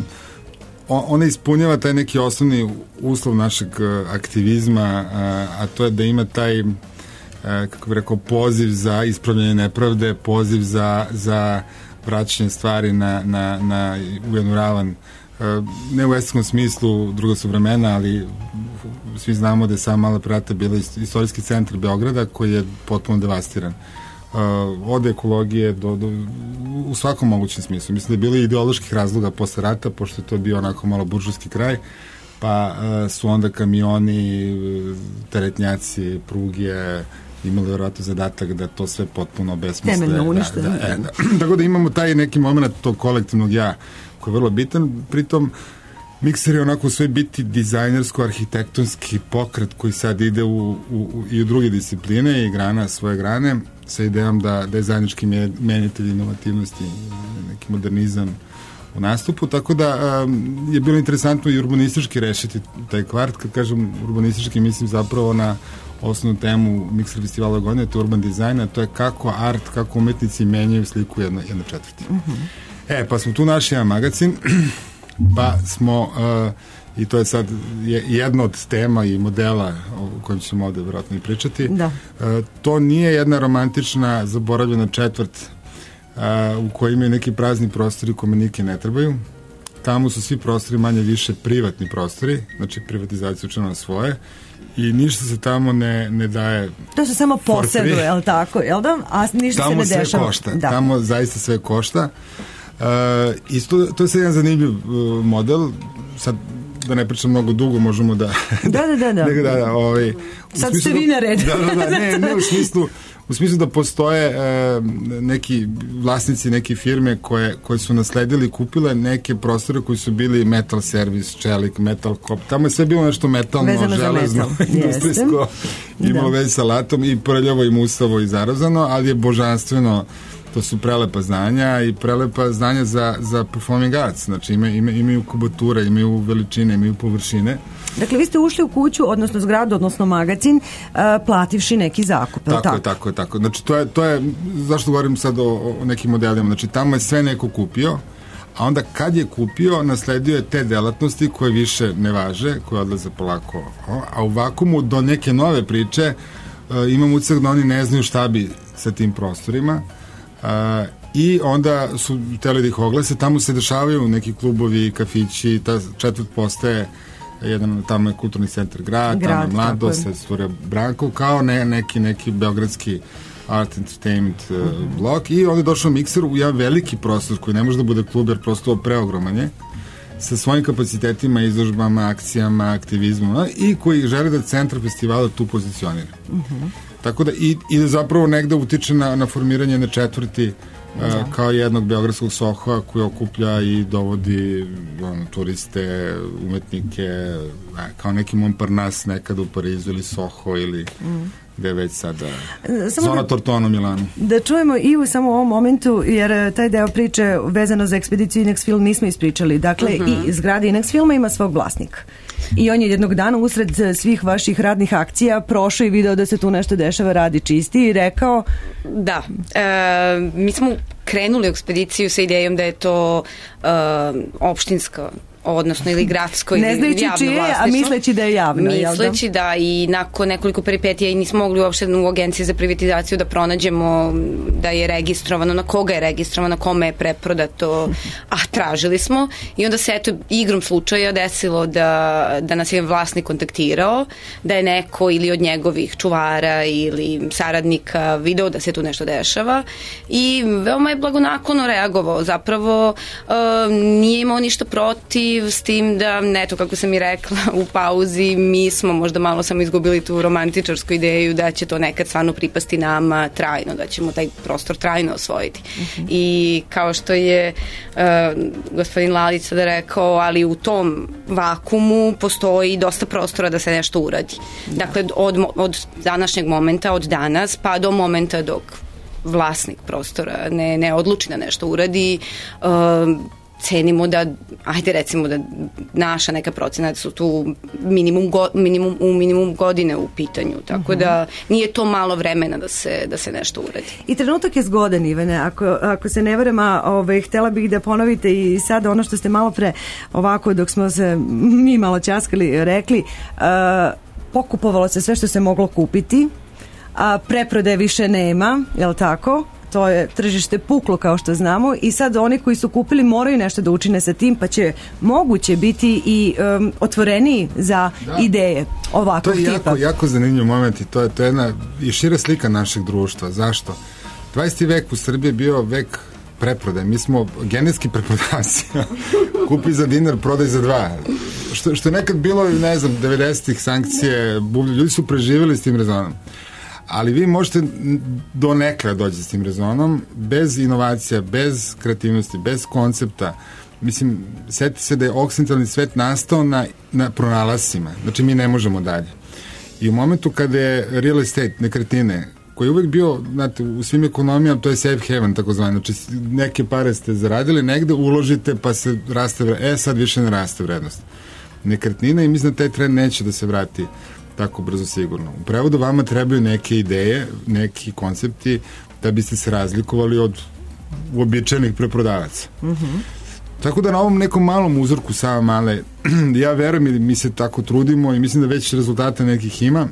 ona ispunjava taj neki osnovni uslov našeg uh, aktivizma, uh, a to je da ima taj, uh, kako bih rekao, poziv za ispravljanje nepravde, poziv za, za vraćanje stvari na, na, na u jednu ravan, uh, ne u estetskom smislu, druga su vremena, ali svi znamo da je Sava Mala Preleta bila istorijski centar Beograda koji je potpuno devastiran. Uh, od ekologije do, do, u svakom mogućem smislu. Mislim da je bilo ideoloških razloga posle rata, pošto je to bio onako malo buržovski kraj, pa uh, su onda kamioni, teretnjaci, pruge imali vjerojatno zadatak da to sve potpuno besmisle. Temeljno unište. Da, da, e, da. Tako da imamo taj neki moment tog kolektivnog ja koji je vrlo bitan, pritom Mikser je onako sve biti dizajnersko-arhitektonski pokret koji sad ide u, u, u, i u druge discipline i grana svoje grane sa idejom da, da je zajednički menitelj inovativnosti, neki modernizam u nastupu, tako da um, je bilo interesantno i urbanistički rešiti taj kvart. Kad kažem urbanistički, mislim zapravo na osnovnu temu Mikser festivala godine, to je urban dizajn, a to je kako art, kako umetnici menjaju sliku jedne, jedne četvrti. Mm-hmm. E, pa smo tu našli jedan magazin, pa smo, uh, i to je sad jedna od tema i modela o kojem ćemo ovde vjerojatno i pričati, da. Uh, to nije jedna romantična zaboravljena četvrt uh, u kojoj imaju neki prazni prostori kome nike ne trebaju. Tamo su svi prostori manje više privatni prostori, znači privatizacija učena na svoje, i ništa se tamo ne, ne daje. To se samo poseduje, je li tako? Jel da? A ništa tamo se ne dešava. Tamo sve košta. Da. Tamo zaista sve košta. Uh, isto, to je sad jedan zanimljiv uh, model. Sad, da ne pričam mnogo dugo, možemo da... Da, da, da. da. da, da, da ovaj, sad ste vi na red. Da, da, da, ne, ne u smislu, u smislu da postoje uh, neki vlasnici neke firme koje, koje su nasledili i kupile neke prostore koji su bili metal servis, čelik, metal kop. Tamo je sve bilo nešto metalno, vezano železno, industrijsko, imalo već sa latom i prljavo i musavo i zarazano, ali je božanstveno. To su prelepa znanja i prelepa znanja za, za performing arts. Znači ima, ima, imaju kubature, imaju veličine, imaju površine. Dakle, vi ste ušli u kuću, odnosno zgradu, odnosno magazin, uh, plativši neki zakup. Tako, tako je, tako je, tako. Znači to je, to je, zašto govorim sad o, o nekim modelima, znači tamo je sve neko kupio, a onda kad je kupio, nasledio je te delatnosti koje više ne važe, koje odlaze polako. A u vakumu do neke nove priče uh, imam utisak da oni ne znaju šta bi sa tim prostorima. Uh, i onda su hteli da ih oglase, tamo se dešavaju neki klubovi, kafići, ta četvrt postaje jedan, tamo je kulturni centar grad, grad tamo je Mladost, sad stvorio Branko, kao ne, neki, neki beogradski art entertainment uh, uh-huh. blok, i onda je došao Mikser u jedan veliki prostor koji ne može da bude klub jer prosto preogroman je, sa svojim kapacitetima, izložbama, akcijama, aktivizmom, i koji želi da centar festivala tu pozicionira. Uh-huh. Tako da i, i zapravo negde utiče na, na formiranje jedne četvrti uh, kao jednog beogradskog Sohoa koji okuplja i dovodi ono, turiste, umetnike, a, kao neki Montparnasse nekada u Parizu ili Soho ili mm. gde već sada samo zona da, Tortona u Milanu. Da čujemo i u samo ovom momentu, jer taj deo priče vezano za ekspediciju Inex Film nismo ispričali. Dakle, uh-huh. i zgrada Inex Filma ima svog vlasnika. I on je jednog dana usred svih vaših radnih akcija prošao i video da se tu nešto dešava, radi čisti i rekao... Da, e, mi smo krenuli u ekspediciju sa idejom da je to e, opštinska, odnosno ili gradsko ili javno vlasništvo. Ne znajući čije, a misleći da je javno. Misleći da, i nakon nekoliko peripetija i nismo mogli uopšte u agenciji za privatizaciju da pronađemo da je registrovano, na koga je registrovano, kome je preprodato, a tražili smo i onda se eto igrom slučaja desilo da, da nas je vlasnik kontaktirao, da je neko ili od njegovih čuvara ili saradnika video da se tu nešto dešava i veoma je blagonaklono reagovao. Zapravo uh, nije imao ništa protiv, s tim da, neto, kako sam i rekla u pauzi, mi smo možda malo samo izgubili tu romantičarsku ideju da će to nekad stvarno pripasti nama trajno, da ćemo taj prostor trajno osvojiti. Uh-huh. I kao što je uh, gospodin Lalić sada rekao, ali u tom vakumu postoji dosta prostora da se nešto uradi. Da. Dakle, od, od današnjeg momenta, od danas, pa do momenta dok vlasnik prostora ne, ne odluči da nešto uradi, uh, cenimo da, ajde recimo da naša neka procena su tu minimum, go, minimum u minimum godine u pitanju, tako uh-huh. da nije to malo vremena da se, da se nešto uradi. I trenutak je zgodan, Ivane, ako, ako se ne varam, a ovaj, htela bih da ponovite i sada ono što ste malo pre ovako dok smo se mi malo ćaskali rekli, uh, pokupovalo se sve što se moglo kupiti, a preprodaje više nema, je li tako? To je tržište puklo kao što znamo i sad oni koji su kupili moraju nešto da učine sa tim, pa će moguće biti i um, otvoreniji za da. ideje ovakvog tipa. To je jako, jako zanimljiv moment i to je, to je jedna i šira slika našeg društva. Zašto? dvadeseти vek u Srbiji je bio vek preprodaje. Mi smo genetski preprodavci. Kupi za dinar, prodaj za dva. Što, što je nekad bilo, ne znam, devedesetih sankcije, buvlje, ljudi su preživjeli s tim rezonom. Ali vi možete do nekada doći s tim rezonom, bez inovacija, bez kreativnosti, bez koncepta. Mislim, setite se da je okcidentalni svet nastao na, na pronalascima. Znači, mi ne možemo dalje. I u momentu kada je real estate, nekretnine, koji je uvek bio, znate, u svim ekonomijama, to je safe haven, tako zvano. Znači, neke pare ste zaradili, negde uložite, pa se raste vrednost. E, sad više ne raste vrednost. Nekretnina i mislim da taj trend neće da se vrati tako brzo sigurno. U prevodu vama trebaju neke ideje, neki koncepti da biste se razlikovali od uobičajenih preprodavaca. Mm-hmm. Tako da na ovom nekom malom uzorku sama male, ja verujem i mi se tako trudimo i mislim da već rezultata nekih ima,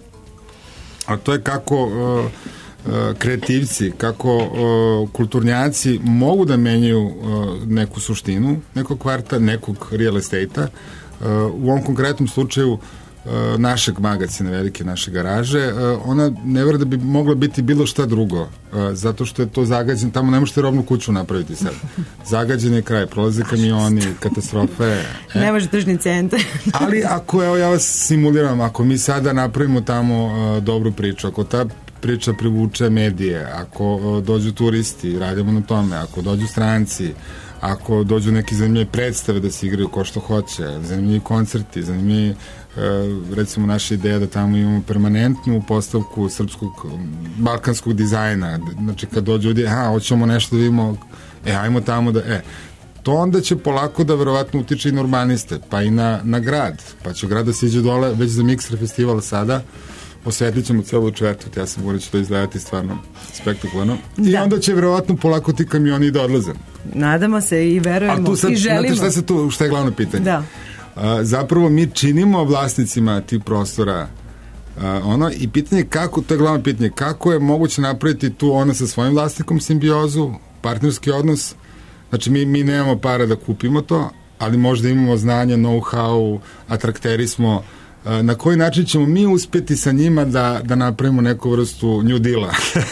a to je kako uh, uh, kreativci, kako uh, kulturnjaci mogu da menjaju uh, neku suštinu, nekog kvarta, nekog real estate-a. Uh, u ovom konkretnom slučaju našeg magacina, velike naše garaže, ona ne vera da bi mogla biti bilo šta drugo, zato što je to zagađen, tamo ne možete rovnu kuću napraviti sad. Zagađen je kraj, prolaze kamioni, katastrofe. E. Ne može tržni centar. Ali ako, evo ja vas simuliram, ako mi sada napravimo tamo uh, dobru priču, ako ta priča privuče medije, ako uh, dođu turisti, radimo na tome, ako dođu stranci, ako dođu neke zanimljive predstave da se igraju ko što hoće, zanimljivi koncerti, zanimljivi recimo naša ideja da tamo imamo permanentnu postavku srpskog, balkanskog dizajna, znači kad dođu ljudi, aha, hoćemo nešto da vidimo, e, ajmo tamo da, e, to onda će polako da verovatno utiče i na urbaniste, pa i na, na grad, pa će grad da siđe dole, već za Mixer festival sada, osvetlit ćemo celu četvrtu, ja sam govorio će to izgledati stvarno spektakularno, i da. Onda će verovatno polako ti kamioni da odlaze. Nadamo se i verujemo sad, i želimo. Znate šta, se tu, šta je glavno pitanje? Da. A, zapravo mi činimo vlasnicima tih prostora a, ono i pitanje kako, to je glavno pitanje, kako je moguće napraviti tu ona sa svojim vlasnikom simbiozu, partnerski odnos, znači mi, mi nemamo para da kupimo to, ali možda imamo znanje, know-how, atrakteri smo, a, na koji način ćemo mi uspjeti sa njima da, da napravimo neku vrstu new deala.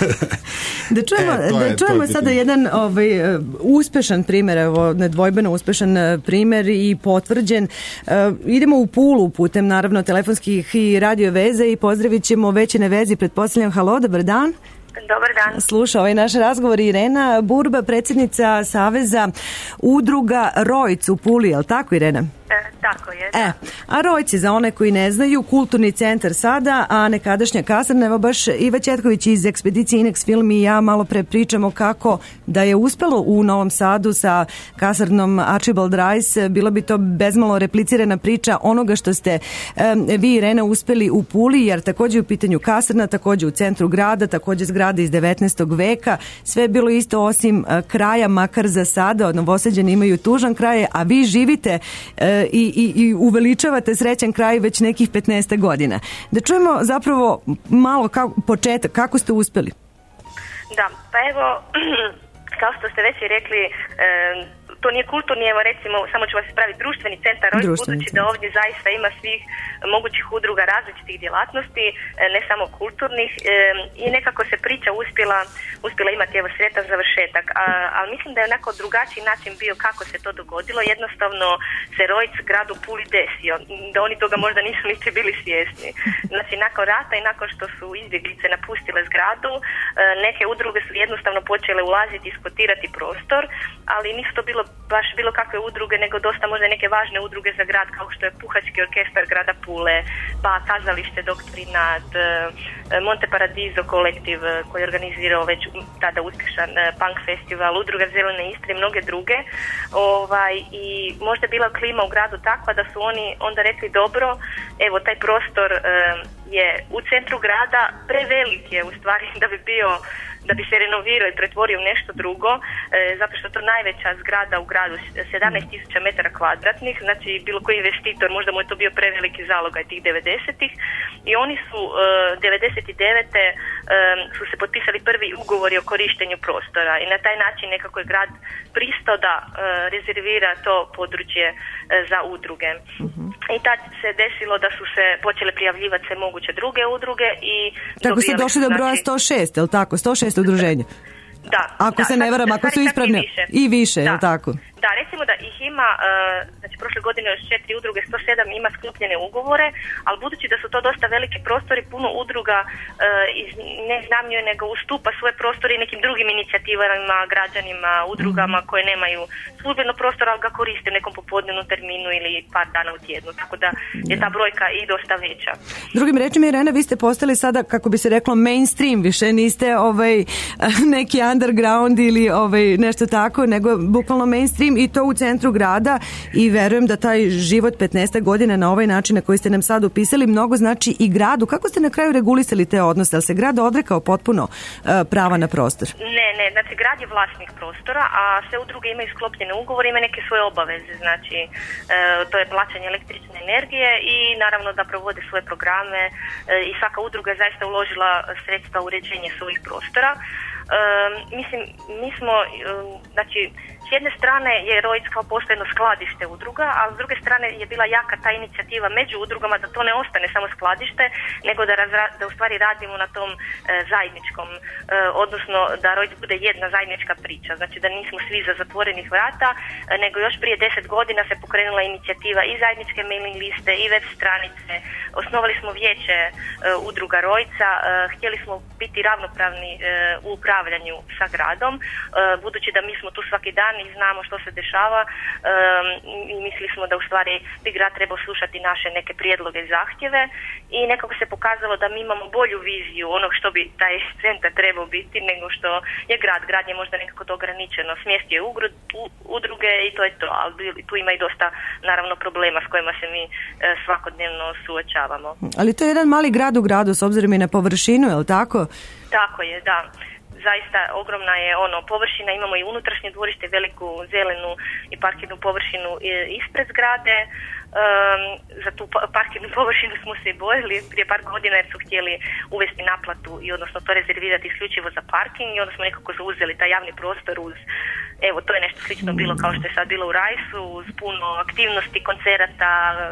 Da čujemo, e, da je, čujemo sada jedan ovaj, uspešan primjer, evo, nedvojbeno uspešan primjer i potvrđen. Uh, idemo u Pulu putem, naravno, telefonskih i radio veze i pozdravit ćemo već na vezi, pretpostavljam. Halo, dobar dan. Dobar dan. Sluša ovaj naš razgovor Irena Burba, predsjednica Saveza udruga Rojc u Puli, je li tako, Irena? E, tako je, da. E, a Rojc je, za one koji ne znaju, kulturni centar sada, a nekadašnja kasarna. Evo baš Iva Ćetković iz ekspedicije Inex Film i ja malo pre pričamo kako da je uspelo u Novom Sadu sa kasarnom Archibald Rice. Bilo bi to bezmalo replicirana priča onoga što ste um, vi, Irena, uspeli u Puli, jer takođe u pitanju kasarna, takođe u centru grada, takođe zgrada iz devetnaestog veka. Sve je bilo isto osim uh, kraja, makar za sada. Novosađani imaju tužan kraj, a vi živite uh, i, i, i uveličavate srećan kraj već nekih petnaest godina. Da čujemo zapravo malo kako, početak, kako ste uspeli? Da, pa evo, kao što ste već i rekli, e, to nije kulturni, evo recimo, samo ću vas ispraviti, društveni centar Rojc, budući da ovdje zaista ima svih mogućih udruga različitih djelatnosti, ne samo kulturnih, e, i nekako se priča uspjela, uspjela imati evo sretan završetak, a, ali mislim da je onako drugačiji način bio kako se to dogodilo, jednostavno se Rojc gradu Puli desio, da oni toga možda nisu niti bili svjesni. Znači, nakon rata i nakon što su izbjeglice napustile zgradu, e, neke udruge su jednostavno počele ulaziti i skotirati prostor, ali nisu to bilo baš bilo kakve udruge, nego dosta možda neke važne udruge za grad, kao što je Puhački orkestar grada Pule, pa kazalište Doktrinat, Monte Paradiso kolektiv koji je organizirao već tada uspješan punk festival, udruga Zelene Istre i mnoge druge. Ovaj, i možda je bila klima u gradu takva da su oni onda rekli dobro, evo taj prostor je u centru grada, prevelik je u stvari da bi bio, da bi se renovirao i pretvorio u nešto drugo, e, zato što je to najveća zgrada u gradu, sedamnaest tisuća metara kvadratnih, znači bilo koji investitor, možda mu je to bio preveliki zalogaj tih devedesetih, i oni su e, devedeset devete e, su se potpisali prvi ugovori o korištenju prostora i na taj način nekako je grad pristao da e, rezervira to područje e, za udruge. Uh-huh. I tad se desilo da su se počele prijavljivati se moguće druge udruge i tako ste došli do broja sto šest, je li tako? sto šest udruženja? Da. Ako da, se ne varam, ako su ispravne. I više, I više da. Je li tako? Da, recimo da ih ima, uh, znači prošle godine još četiri udruge, sto sedam ima sklopljene ugovore, ali budući da su to dosta veliki prostori, puno udruga uh, iz, ne iznajmljuje nego ustupa svoje prostore i nekim drugim inicijativama, građanima, udrugama koje nemaju službeno prostora, ali ga koriste u nekom popodnevnom terminu ili par dana u tjednu, tako da je ta brojka i dosta veća. Drugim rečima, Irena, vi ste postali sada, kako bi se reklo, mainstream, više niste ovaj, neki underground ili ovaj, nešto tako, nego bukvalno mainstream i to u centru grada i verujem da taj život petnaest godina na ovaj način na koji ste nam sad opisali mnogo znači i gradu. Kako ste na kraju regulisali te odnose? Ali se grad odrekao potpuno uh, prava na prostor? Ne, ne, znači grad je vlasnik prostora, a sve udruge imaju sklopljene ugovore, imaju neke svoje obaveze, znači uh, to je plaćanje električne energije i naravno da provode svoje programe uh, i svaka udruga je zaista uložila sredstva u uređenje svojih prostora. Um, mislim, mi smo, um, znači, s jedne strane je Rojc kao postojno skladište udruga, a s druge strane je bila jaka ta inicijativa među udrugama da to ne ostane samo skladište, nego da, razra, da u stvari radimo na tom e, zajedničkom, e, odnosno da Rojc bude jedna zajednička priča, znači da nismo svi za zatvorenih vrata, e, nego još prije deset godina se pokrenula inicijativa i zajedničke mailing liste i web stranice, osnovali smo vijeće e, udruga Rojca, e, htjeli smo biti ravnopravni e, u upravljanju sa gradom, e, budući da mi smo tu svaki dan i znamo što se dešava um, i mislili smo da u stvari bi grad trebao slušati naše neke prijedloge i zahtjeve i nekako se pokazalo da mi imamo bolju viziju onog što bi taj centar trebao biti nego što je grad. Grad je možda nekako to ograničeno, smjestio je udruge i to je to, ali tu ima i dosta naravno problema s kojima se mi e, svakodnevno suočavamo. Ali to je jedan mali grad u gradu s obzirom i na površinu, je li tako? Tako je, da. Zaista ogromna je ono površina, imamo i unutrašnje dvorište, veliku zelenu i parkirnu površinu ispred zgrade. Um, za tu parkirnu površinu smo se bojili prije par godina jer su htjeli uvesti naplatu i odnosno to rezervirati isključivo za parking i onda smo nekako zauzeli taj javni prostor uz, evo to je nešto slično bilo kao što je sad bilo u Rajsu, uz puno aktivnosti, koncerata,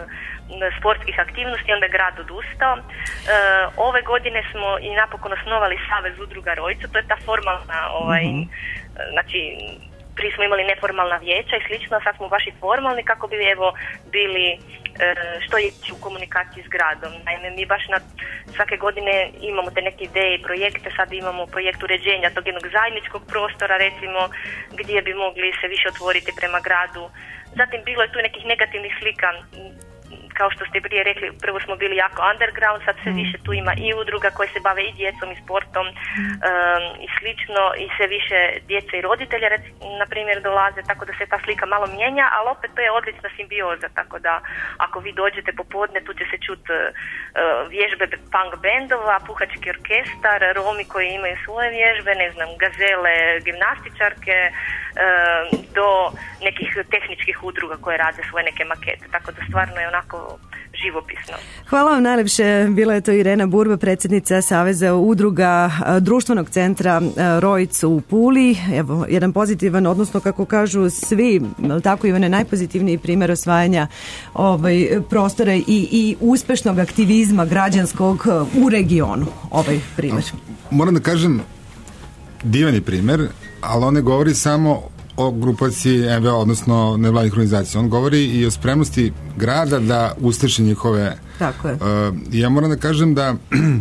sportskih aktivnosti, onda je grad odustao. E, ove godine smo i napokon osnovali Savez udruga Rojca, to je ta formalna, ovaj, mm-hmm. znači prije smo imali neformalna vijeća i slično, a sad smo baš i formalni kako bi evo bili e, što je u komunikaciji s gradom. Naime, mi baš na svake godine imamo te neke ideje i projekte, sad imamo projekt uređenja tog jednog zajedničkog prostora, recimo, gdje bi mogli se više otvoriti prema gradu. Zatim bilo je tu nekih negativnih slika, kao što ste prije rekli, prvo smo bili jako underground, sad sve više tu ima i udruga koje se bave i djecom i sportom um, i slično i sve više djece i roditelja na primjer dolaze, tako da se ta slika malo mijenja, ali opet to je odlična simbioza, tako da ako vi dođete popodne tu će se čut uh, vježbe punk bendova, puhački orkestar, Romi koji imaju svoje vježbe, ne znam, gazele, gimnastičarke, uh, do nekih tehničkih udruga koje rade svoje neke makete, tako da stvarno je onako živopisno. Hvala vam najlepše. Bila je to Irena Burba, predsjednica Saveza udruga društvenog centra Rojc u Puli. Evo, jedan pozitivan, odnosno kako kažu svi, tako Ivane, najpozitivniji primjer osvajanja ovaj, prostora i, i uspešnog aktivizma građanskog u regionu. Ovaj primjer. Moram da kažem, divan je primjer, ali on ne govori samo o grupaciji N V O, odnosno nevladnih organizacija. On govori i o spremnosti grada da usliši njihove... Tako je. Uh, ja moram da kažem da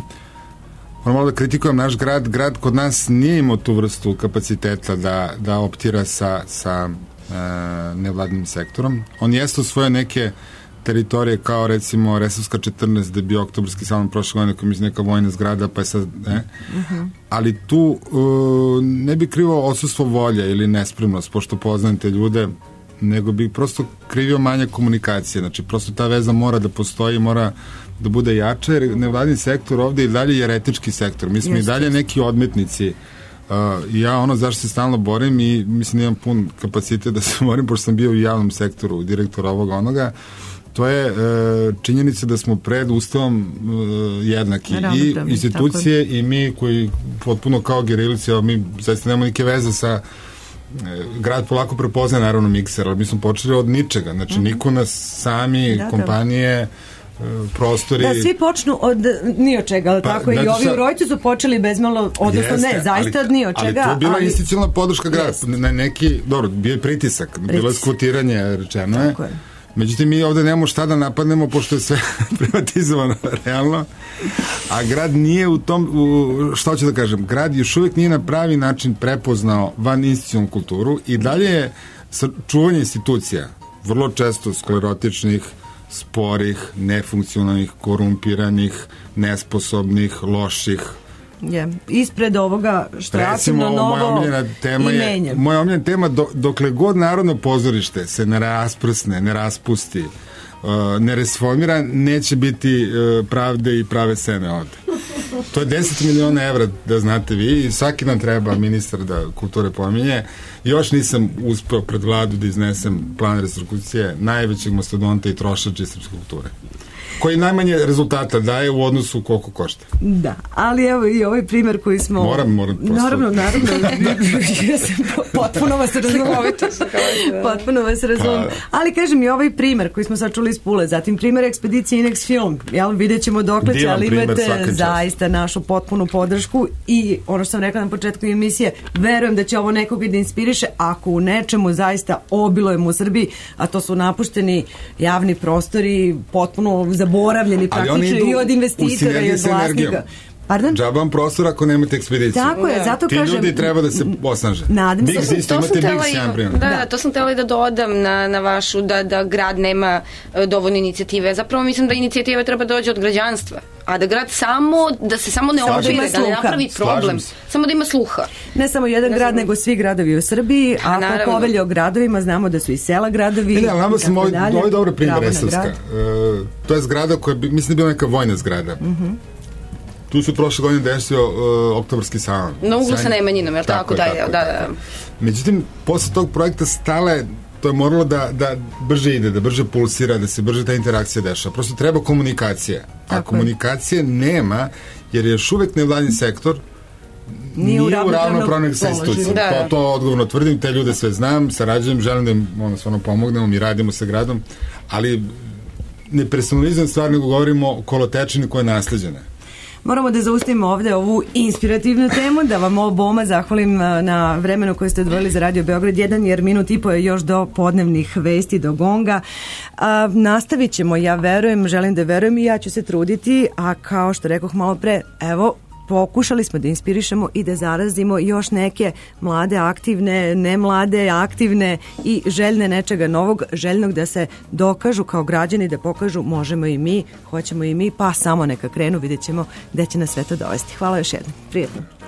moram malo da kritikujem naš grad. Grad kod nas nije imao tu vrstu kapaciteta da, da optira sa, sa nevladnim sektorom. On jeste osvojio neke teritorije kao recimo Resavska četrnaest, gde je bio oktobarski salon prošle godine, koji je neka vojna zgrada, pa je sad, ne. Uh-huh. Ali tu uh, ne bi krivo odsustvo volje ili nespremnost, pošto poznajem te ljude, nego bi prosto krivio manje komunikacije. Znači, prosto ta veza mora da postoji, mora da bude jača, jer nevladin sektor ovde i dalje je eretički sektor. Mi smo Just, i dalje neki odmetnici. Uh, ja ono zašto se stalno borim i mislim da imam pun kapacitet da se borim, pošto sam bio u javnom sektoru, direktor ovoga onoga, to je uh, činjenica da smo pred ustavom uh, jednaki. I institucije i mi koji potpuno kao gerilici, mi zaista nemamo neke veze sa grad polako prepoznaje naravno mikser, ali mi smo počeli od ničega, znači mm-hmm. niko nas sami, da, kompanije, prostori... Da, svi počnu od ni od čega, ali pa, tako i ovi sa... u Rojcu su počeli bezmalo, odnosno jeste, ne, zaista ali, od ni od čega. Ali to je bila ali... institucionalna podrška grada, na neki, dobro, bio je pritisak, pritisak. Bilo je skvotiranje, rečeno je. Međutim, mi ovde nemamo šta da napadnemo, pošto je sve privatizovano, realno. A grad nije u tom, u, šta ću da kažem, grad još uvijek nije na pravi način prepoznao van institucionalnu kulturu i dalje je čuvanje institucija, vrlo često sklerotičnih, sporih, nefunkcionalnih, korumpiranih, nesposobnih, loših. Je, ispred ovoga što je apsolutno novo tema i je, menja. moja omiljena tema, do, dokle god Narodno pozorište se ne rasprsne, ne raspusti, uh, ne resformira, neće biti uh, pravde i prave scene ovde. To je deset miliona evra, da znate vi, i svaki nam treba ministar da kulture pominje. Još nisam uspeo pred vladu da iznesem plan restrukcije najvećeg mastodonta i trošača srpske kulture, koji najmanje rezultata daje u odnosu koliko košta. Da, ali evo i ovaj primjer koji smo... Moram, moram. Naravno, naravno. Ja sam potpuno vas razumem. Potpuno vas razumem. Ali kažem i ovaj primjer koji smo sad čuli iz Pule, zatim primjer ekspedicije Inex Film, jel, vidjet ćemo dokle će, ali imate zaista našu potpunu podršku i ono što sam rekla na početku emisije, verujem da će ovo nekoga da inspiriše ako u nečemu zaista obilujemo u Srbiji, a to su napušteni javni prostori, potpuno zaboravljeni praktično i od investitora i od vlasnika. Pardon? Džabam prostor ako nemate ekspediciju. Tako je, zato ti kažem... Ti ljudi treba da se osnaže. Nadam se. Big isto, imate Big sjajan primjer. Da, da, to sam htjela i da dodam na, na vašu, da, da grad nema uh, dovoljno inicijative. Zapravo mislim da inicijativa treba dođe od građanstva. A da grad samo, da se samo ne opire, da ne napravi problem. Samo da ima sluha. Ne samo jedan ne grad, nego svi gradovi u Srbiji. A ako povelje o gradovima, znamo da su i sela gradovi. Ne, ne, ali nama sam ovaj, ovaj dobro primjer Resavska. Uh, to je zgrada koja, bi, mislim da je bila neka vojna zgrada. Mhm. Tu su prošle godine desio uh, oktobarski salon. Na uglu sa Nemanjinom, je li tako? Da, da, da. Međutim, posle tog projekta stale, to je moralo da, da brže ide, da brže pulsira, da se brže ta interakcija dešava. Prosto treba komunikacija. A komunikacije nema, jer je još uvek nevladin sektor nije u ravnopravnog sa institucijom. To, to odgovorno tvrdim, te ljude sve znam, sarađujem, želim da im ono, stvarno pomognemo, mi radimo sa gradom, ali ne personalizujem stvar, nego govorimo o kolotečini koja je nasleđena. Moramo da zaustavimo ovde ovu inspirativnu temu, da vam oboma zahvalim na vremenu koje ste odvojili za Radio Beograd jedan, jer minut i po je još do podnevnih vesti, do gonga. A, nastavit ćemo, ja verujem, želim da verujem i ja ću se truditi, a kao što rekoh malo pre, evo, pokušali smo da inspirišemo i da zarazimo još neke mlade, aktivne, ne mlade, aktivne i željne nečega novog, željnog da se dokažu kao građani, da pokažu možemo i mi, hoćemo i mi, pa samo neka krenu, vidjet ćemo gde će nas sve to dovesti. Hvala još jednom. Prijetno.